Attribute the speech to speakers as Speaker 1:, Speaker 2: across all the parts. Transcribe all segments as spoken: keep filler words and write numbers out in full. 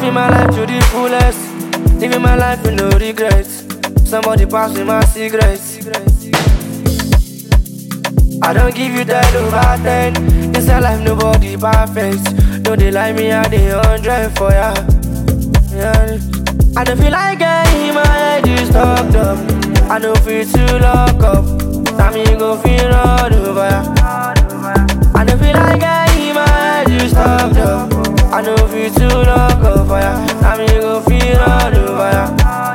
Speaker 1: Living my life to the fullest. Living my life with no regrets. Somebody pass me my cigarettes. I don't give you that over ten. Inside life nobody perfect. No they like me at the hundred for ya. Yeah. I don't feel like getting my head is stuck up. I don't feel too lock up. Now me go feel all over ya. I don't feel like getting my head is stuck up. I don't feel too lock up for ya. Now me go feel all over ya.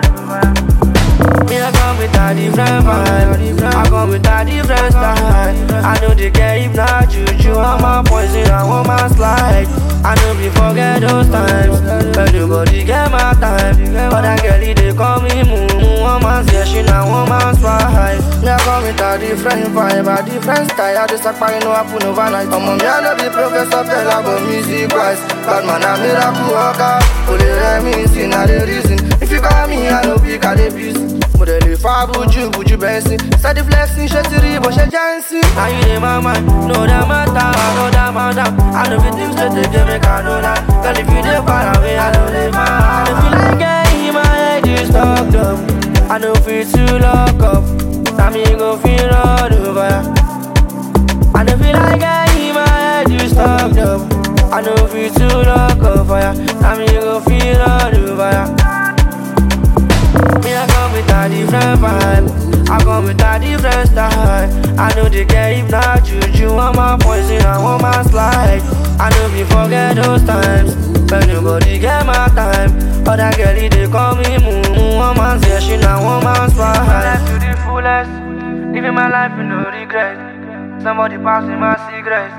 Speaker 1: Me I come with a different vibe. I come with a different style. I know they care if not juju. I'm a poison, I want my slide. I know we forget those times. But nobody get my time. But that girlie they call me Moo. One man's session and one man's ride. Me I come with a different vibe, a different style. I just like you know I put overnight. I'm on me I know be professor tell about music wise. Bad man a miracle worker. Only reminiscing na the reason. If you call me I know pick a the busy. Model if I would you, would you bensin? Start the flexing, shit to the bush, Jancy. Now you in my mind, know that matter, I know that matter. I know the things that they give me, I know that. Girl, if you dey far away, I know they mad. I don't feel like getting my head is stuck up. I don't feel too lock up. Now me go feel all over ya. I don't feel like getting my head is stuck up. I don't feel too lock up for ya. Now me go feel all over ya. Me I come with a different vibe. I come with a different style. I know they care if not juju. I'm a poison, I want my slide. I know we forget those times. But nobody get my time. But that girlie they call me Moo. One man's session and one man's ride. To the fullest. Living my life with no regrets. Somebody pass me my cigarettes.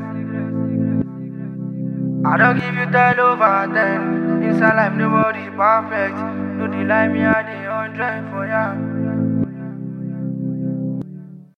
Speaker 1: I don't give you ten over ten. Inside life nobody perfect. No they like me at the hundred for ya.